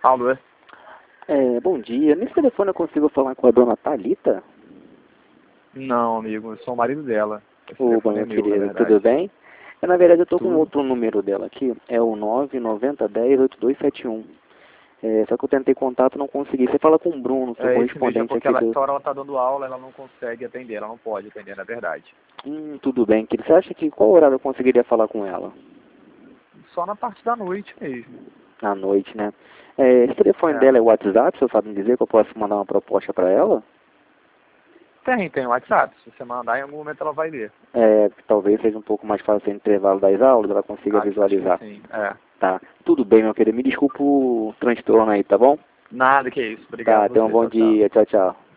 Alô? Bom dia. Nesse telefone eu consigo falar com a dona Thalita? Não, amigo, eu sou o marido dela. Esse Ô, telefone é meu meu, na querido, verdade. tudo bem? Na verdade, eu tô com Tudo. outro número dela aqui. É o 990108271. Só que eu tentei contato e não consegui. Você fala com o Bruno, seu É esse mesmo, é correspondente porque aqui ela, do... essa hora ela tá dando aula, ela não consegue atender, ela não pode atender, na verdade. Tudo bem, querido. Você acha que qual horário eu conseguiria falar com ela? Só na parte da noite mesmo. À noite, né? Esse telefone É. dela é WhatsApp, você sabe me dizer que eu posso mandar uma proposta para ela? Tem WhatsApp. Se você mandar, em algum momento ela vai ler. Talvez seja um pouco mais fácil no intervalo das aulas, ela consiga Acho que visualizar. sim. É. Tá, tudo bem, meu querido. Me desculpa o transtorno aí, tá bom? Nada que isso. Obrigado Tá, a tenha um você. bom Tchau, tchau. dia. Tchau, tchau.